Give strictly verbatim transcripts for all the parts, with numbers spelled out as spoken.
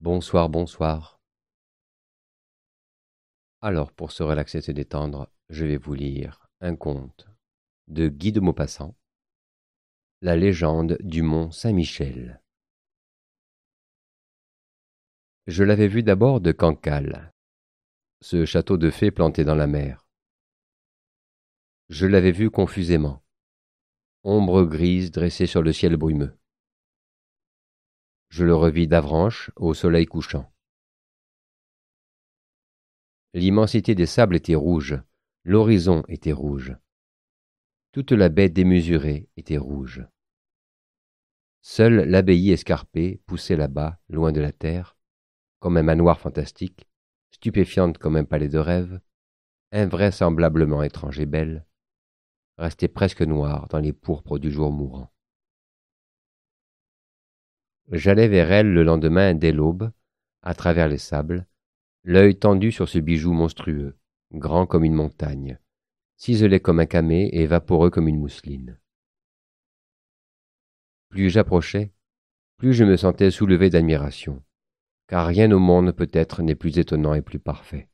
Bonsoir, bonsoir. Alors, pour se relaxer et se détendre, je vais vous lire un conte de Guy de Maupassant, La légende du mont Saint-Michel. Je l'avais vu d'abord de Cancale, ce château de fées planté dans la mer. Je l'avais vu confusément, ombre grise dressée sur le ciel brumeux. Je le revis d'Avranches au soleil couchant. L'immensité des sables était rouge, l'horizon était rouge. Toute la baie démesurée était rouge. Seule l'abbaye escarpée poussait là-bas, loin de la terre, comme un manoir fantastique, stupéfiante comme un palais de rêve, invraisemblablement étrange et belle, restait presque noire dans les pourpres du jour mourant. J'allai vers elle le lendemain dès l'aube, à travers les sables, l'œil tendu sur ce bijou monstrueux, grand comme une montagne, ciselé comme un camée et vaporeux comme une mousseline. Plus j'approchais, plus je me sentais soulevé d'admiration, car rien au monde peut-être n'est plus étonnant et plus parfait.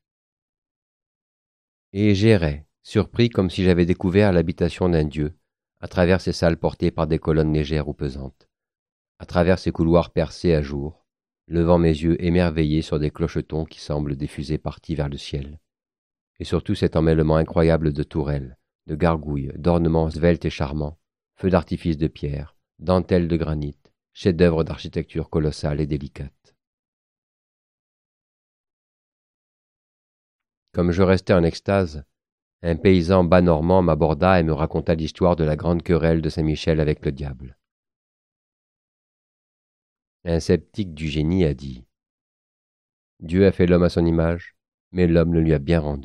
Et j'errais, surpris comme si j'avais découvert l'habitation d'un dieu, à travers ces salles portées par des colonnes légères ou pesantes, à travers ces couloirs percés à jour, levant mes yeux émerveillés sur des clochetons qui semblent diffuser partis vers le ciel, et surtout cet emmêlement incroyable de tourelles, de gargouilles, d'ornements sveltes et charmants, feux d'artifice de pierre, dentelles de granit, chefs-d'œuvre d'architecture colossale et délicate. Comme je restais en extase, un paysan bas normand m'aborda et me raconta l'histoire de la grande querelle de Saint-Michel avec le diable. Un sceptique du génie a dit « Dieu a fait l'homme à son image, mais l'homme le lui a bien rendu. »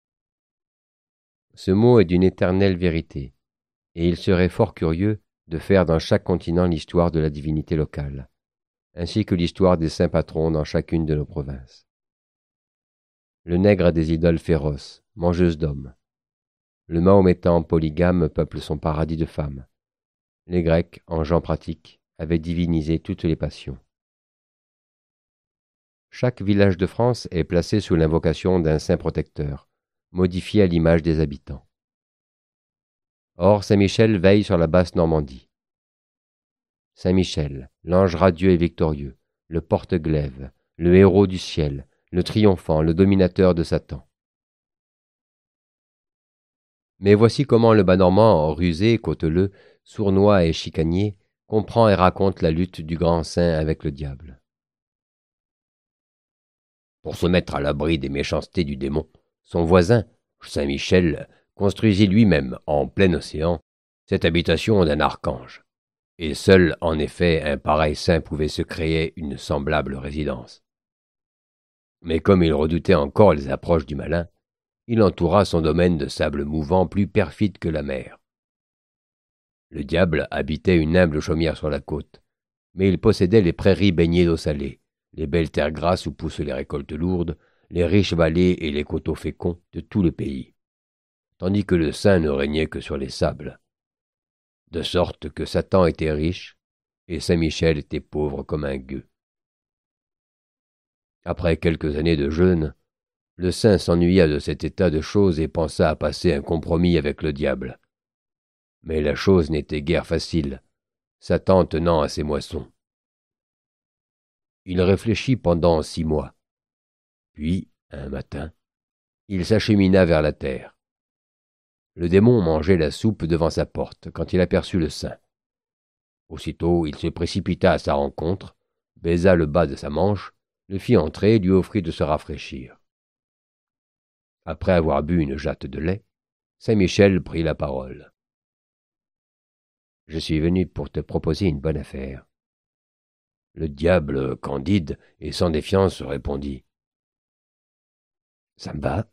Ce mot est d'une éternelle vérité, et il serait fort curieux de faire dans chaque continent l'histoire de la divinité locale, ainsi que l'histoire des saints patrons dans chacune de nos provinces. Le nègre a des idoles féroces, mangeuses d'hommes. Le mahométan polygame peuple son paradis de femmes. Les Grecs, en gens pratiques, avaient divinisé toutes les passions. Chaque village de France est placé sous l'invocation d'un saint protecteur, modifié à l'image des habitants. Or, Saint-Michel veille sur la basse Normandie. Saint-Michel, l'ange radieux et victorieux, le porte-glaive, le héros du ciel, le triomphant, le dominateur de Satan. Mais voici comment le bas normand, rusé, cauteleux, sournois et chicanier, comprend et raconte la lutte du grand saint avec le diable. Pour se mettre à l'abri des méchancetés du démon, son voisin, Saint-Michel, construisit lui-même, en plein océan, cette habitation d'un archange. Et seul, en effet, un pareil saint pouvait se créer une semblable résidence. Mais comme il redoutait encore les approches du malin, il entoura son domaine de sable mouvant plus perfide que la mer. Le diable habitait une humble chaumière sur la côte, mais il possédait les prairies baignées d'eau salée, les belles terres grasses où poussent les récoltes lourdes, les riches vallées et les coteaux féconds de tout le pays, tandis que le saint ne régnait que sur les sables. De sorte que Satan était riche, et Saint-Michel était pauvre comme un gueux. Après quelques années de jeûne, le saint s'ennuya de cet état de choses et pensa à passer un compromis avec le diable. Mais la chose n'était guère facile, Satan tenant à ses moissons. Il réfléchit pendant six mois. Puis, un matin, il s'achemina vers la terre. Le démon mangeait la soupe devant sa porte quand il aperçut le saint. Aussitôt, il se précipita à sa rencontre, baisa le bas de sa manche, le fit entrer et lui offrit de se rafraîchir. Après avoir bu une jatte de lait, Saint-Michel prit la parole. « Je suis venu pour te proposer une bonne affaire. » Le diable, candide et sans défiance, répondit. « Ça me va.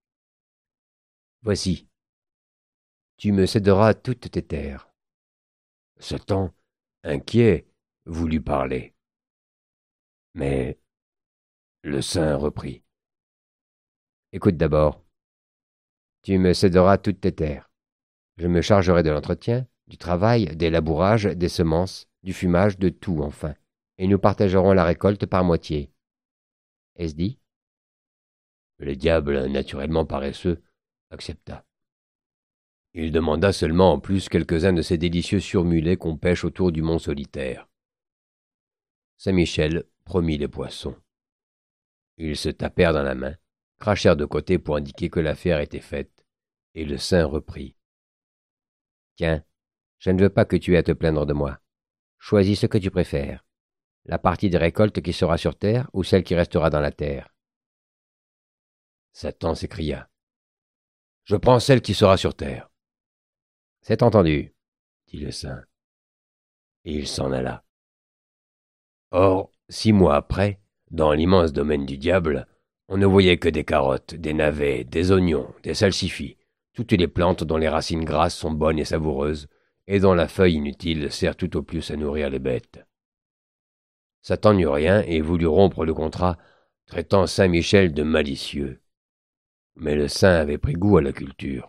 Voici. Tu me céderas toutes tes terres. » Satan, inquiet, voulut parler. Mais le saint reprit. « Écoute d'abord. Tu me céderas toutes tes terres. Je me chargerai de l'entretien, du travail, des labourages, des semences, du fumage, de tout, enfin. et nous partagerons la récolte par moitié. Est-ce dit? Le diable, naturellement paresseux, accepta. Il demanda seulement en plus quelques-uns de ces délicieux surmulets qu'on pêche autour du mont solitaire. Saint-Michel promit les poissons. Ils se tapèrent dans la main, crachèrent de côté pour indiquer que l'affaire était faite, et le saint reprit. « Tiens, je ne veux pas que tu aies à te plaindre de moi. Choisis ce que tu préfères, la partie des récoltes qui sera sur terre ou celle qui restera dans la terre. » Satan s'écria. « Je prends celle qui sera sur terre. » « C'est entendu, » dit le saint. Et il s'en alla. Or, six mois après, dans l'immense domaine du diable, on ne voyait que des carottes, des navets, des oignons, des salsifis, toutes les plantes dont les racines grasses sont bonnes et savoureuses, et dont la feuille inutile sert tout au plus à nourrir les bêtes. Satan n'eut rien et voulut rompre le contrat, traitant Saint Michel de malicieux. Mais le saint avait pris goût à la culture.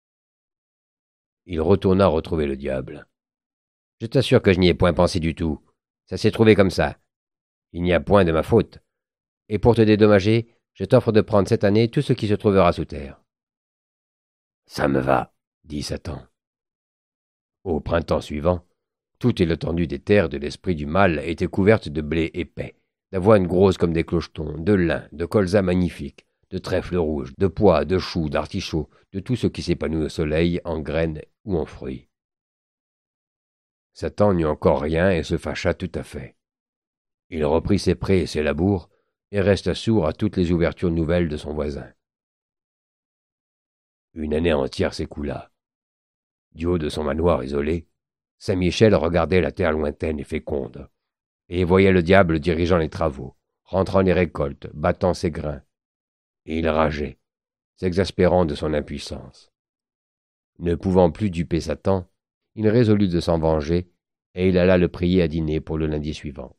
Il retourna retrouver le diable. « Je t'assure que je n'y ai point pensé du tout. Ça s'est trouvé comme ça. Il n'y a point de ma faute. Et pour te dédommager, je t'offre de prendre cette année tout ce qui se trouvera sous terre. »« Ça me va, » dit Satan. Au printemps suivant, toute l'étendue des terres de l'esprit du mal était couverte de blé épais, d'avoine grosse comme des clochetons, de lin, de colza magnifiques, de trèfles rouges, de pois, de choux, d'artichauts, de tout ce qui s'épanouit au soleil, en graines ou en fruits. Satan n'eut encore rien et se fâcha tout à fait. Il reprit ses prés et ses labours, et resta sourd à toutes les ouvertures nouvelles de son voisin. Une année entière s'écoula. Du haut de son manoir isolé, Saint-Michel regardait la terre lointaine et féconde, et voyait le diable dirigeant les travaux, rentrant les récoltes, battant ses grains. Et il rageait, s'exaspérant de son impuissance. Ne pouvant plus duper Satan, il résolut de s'en venger, et il alla le prier à dîner pour le lundi suivant.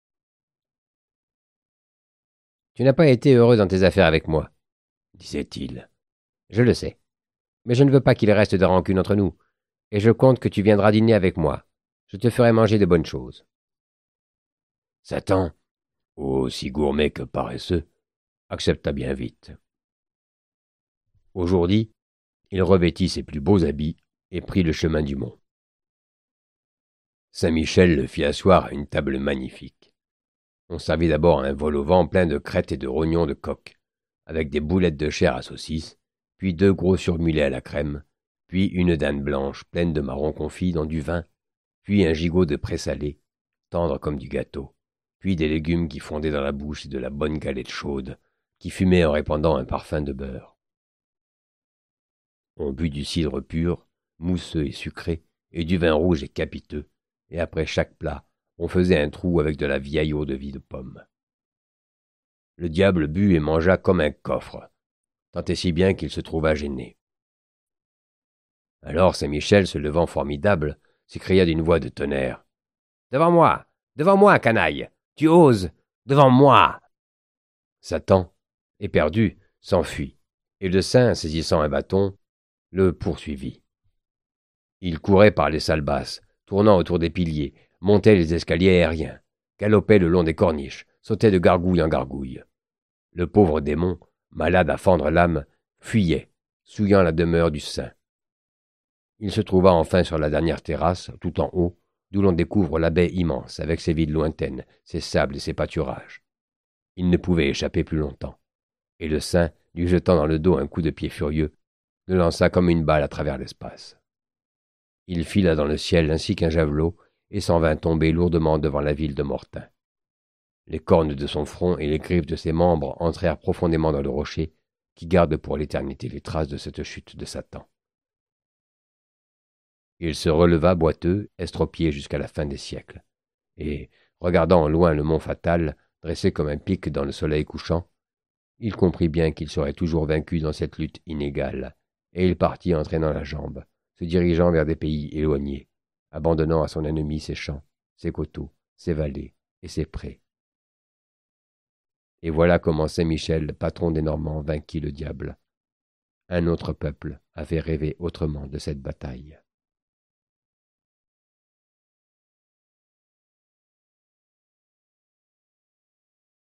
« Tu n'as pas été heureux dans tes affaires avec moi, » disait-il. « Je le sais, mais je ne veux pas qu'il reste de rancune entre nous, et je compte que tu viendras dîner avec moi. Je te ferai manger de bonnes choses. » Satan, aussi gourmet que paresseux, accepta bien vite. Aujourd'hui, il revêtit ses plus beaux habits et prit le chemin du mont. Saint-Michel le fit asseoir à une table magnifique. On servit d'abord un vol au vent plein de crêtes et de rognons de coq, avec des boulettes de chair à saucisse, puis deux gros surmulets à la crème, puis une dinde blanche pleine de marrons confits dans du vin, puis un gigot de présalé, tendre comme du gâteau, puis des légumes qui fondaient dans la bouche et de la bonne galette chaude, qui fumait en répandant un parfum de beurre. On but du cidre pur, mousseux et sucré, et du vin rouge et capiteux, et après chaque plat, on faisait un trou avec de la vieille eau-de-vie de pomme. Le diable but et mangea comme un coffre, tant et si bien qu'il se trouva gêné. Alors Saint-Michel, se levant formidable, s'écria d'une voix de tonnerre. « Devant moi! Devant moi, canaille! Tu oses! Devant moi !» Satan, éperdu, s'enfuit, et le saint, saisissant un bâton, le poursuivit. Il courait par les salles basses, tournant autour des piliers, montait les escaliers aériens, galopait le long des corniches, sautait de gargouille en gargouille. Le pauvre démon, malade à fendre l'âme, fuyait, souillant la demeure du saint. Il se trouva enfin sur la dernière terrasse, tout en haut, d'où l'on découvre la baie immense, avec ses villes lointaines, ses sables et ses pâturages. Il ne pouvait échapper plus longtemps, et le saint, lui jetant dans le dos un coup de pied furieux, le lança comme une balle à travers l'espace. Il fila dans le ciel ainsi qu'un javelot, et s'en vint tomber lourdement devant la ville de Mortain. Les cornes de son front et les griffes de ses membres entrèrent profondément dans le rocher, qui garde pour l'éternité les traces de cette chute de Satan. Il se releva boiteux, estropié jusqu'à la fin des siècles, et, regardant au loin le mont fatal, dressé comme un pic dans le soleil couchant, il comprit bien qu'il serait toujours vaincu dans cette lutte inégale, et il partit en traînant la jambe, se dirigeant vers des pays éloignés, abandonnant à son ennemi ses champs, ses coteaux, ses vallées et ses prés. Et voilà comment Saint-Michel, patron des Normands, vainquit le diable. Un autre peuple avait rêvé autrement de cette bataille.